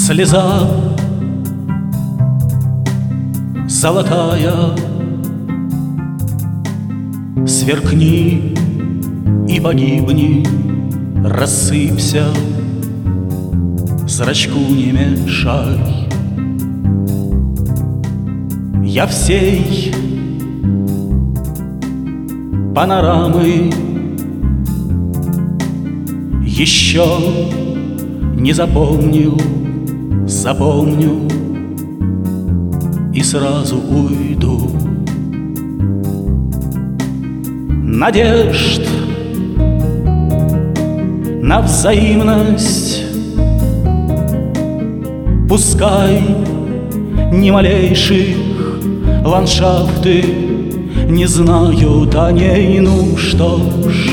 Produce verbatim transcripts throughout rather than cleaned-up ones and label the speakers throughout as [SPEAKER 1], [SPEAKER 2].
[SPEAKER 1] Слеза золотая, сверкни и погибни, рассыпься, зрачку не мешай. Я всей панорамы еще не запомнил, запомню и сразу уйду. Надежд на взаимность пускай ни малейших ландшафты не знают о ней, ну что ж,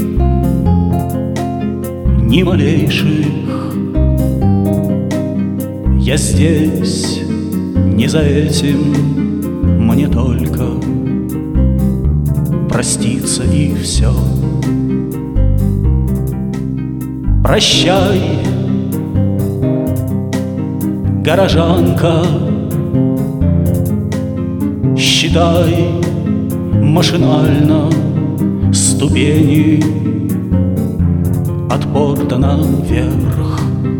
[SPEAKER 1] ни малейших. Я здесь не за этим, мне только проститься и все. Прощай, горожанка, считай машинально ступени от порта наверх.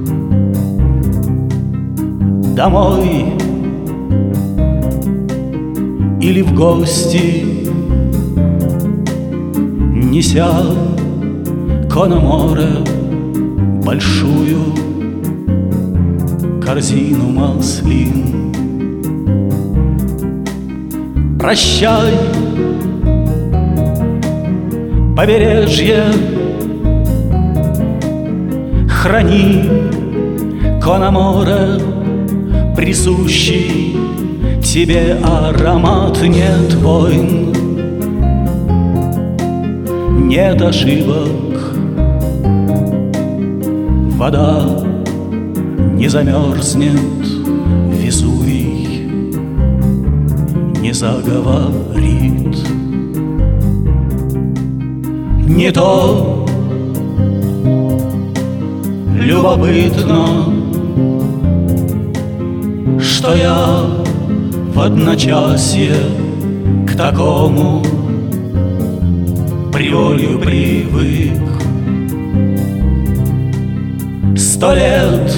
[SPEAKER 1] Домой или в гости, неся Кономоре большую корзину маслин. Прощай, побережье, храни Кономоре присущий тебе аромат. Нет войн, нет ошибок, вода не замерзнет, Везувий не заговорит. Не то любопытно, что я в одночасье к такому приволью привык. Сто лет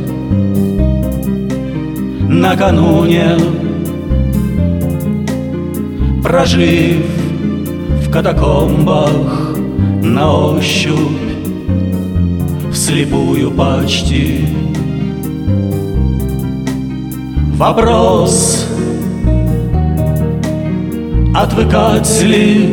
[SPEAKER 1] накануне, прожив в катакомбах на ощупь, вслепую почти, вопрос, отвыкать ли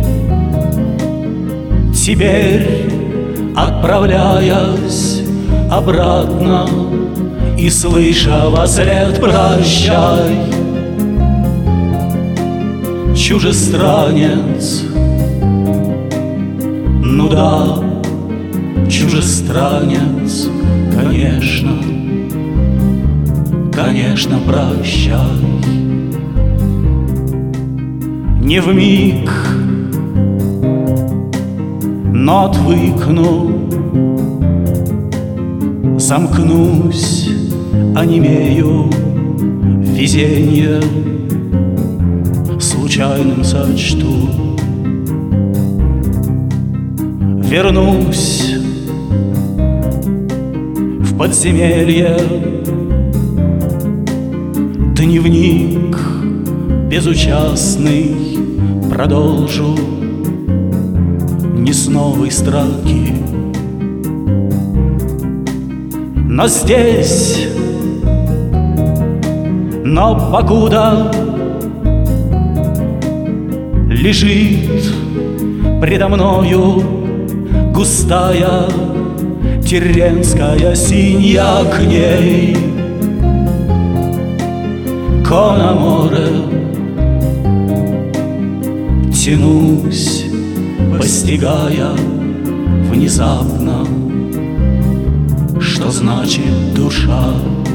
[SPEAKER 1] теперь, отправляясь обратно и слыша вослед прощай, чужестранец. Ну да, чужестранец, конечно, конечно, прощай. Не вмиг, но отвыкну, замкнусь, онемею, везенье случайным сочту. Вернусь в подземелье, дневник безучастный продолжу не с новой строки. Но здесь, но покуда лежит предо мною густая тирренская синья, к ней Кономоре тянусь, постигая внезапно, что значит душа.